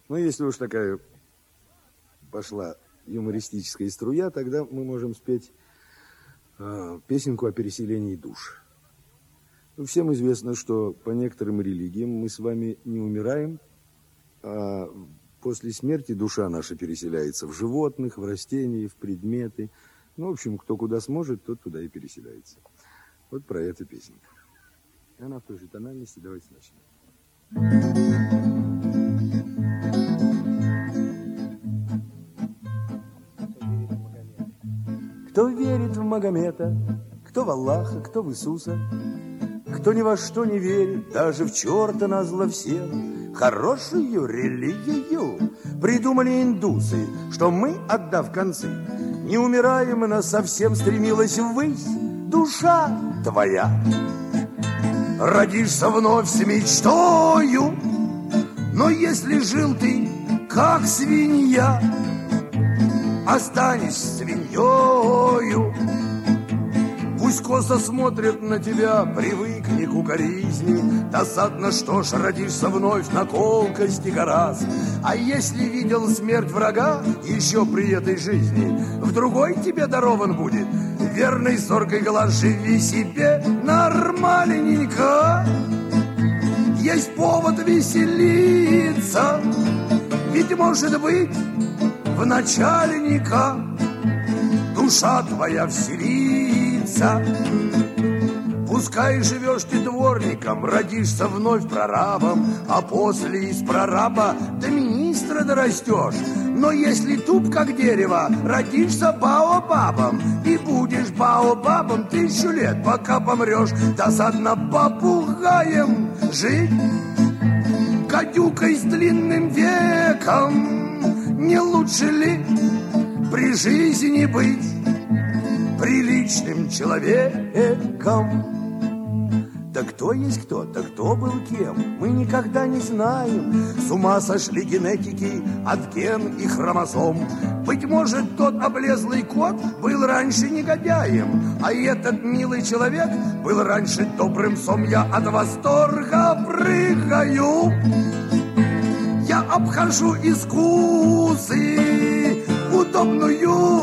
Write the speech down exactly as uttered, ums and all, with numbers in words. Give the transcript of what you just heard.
Но если уж такая пошла юмористическая струя, тогда мы можем спеть э, песенку о переселении душ. Ну, всем известно, что по некоторым религиям мы с вами не умираем, а после смерти душа наша переселяется в животных, в растения, в предметы. Ну, в общем, кто куда сможет, тот туда и переселяется. Вот про эту песенку. Она в той же тональности. Давайте начнем. Кто верит в Магомета, кто в Аллаха, кто в Иисуса, кто ни во что не верит, даже в черта назло всем, хорошую религию придумали индусы, что мы, отдав концы, не умираем, и нас совсем стремилась ввысь душа твоя. Родишься вновь с мечтою, но если жил ты, как свинья, останешься свиньёю. Пусть косо смотрят на тебя, привыкни к укоризни. Досадно, что ж, родишься вновь на колкости гораздо. А если видел смерть врага еще при этой жизни, в другой тебе дарован будет верный зоркой глаз. Живи себе нормальненько, есть повод веселиться. Ведь, может быть, в начальника душа твоя вселится. Пускай живешь ты дворником, родишься вновь прорабом, а после из прораба до министра дорастешь. Но если туп, как дерево, родишься баобабом, и будешь баобабом тысячу лет, пока помрешь. Досадно попугаем жить, гадюкой с длинным веком. Не лучше ли при жизни быть приличным человеком? Да кто есть кто, да кто был кем, мы никогда не знаем. С ума сошли генетики от ген и хромосом. Быть может, тот облезлый кот был раньше негодяем, а этот милый человек был раньше добрым сом. Я от восторга прыгаю, я обхожу искусы, удобную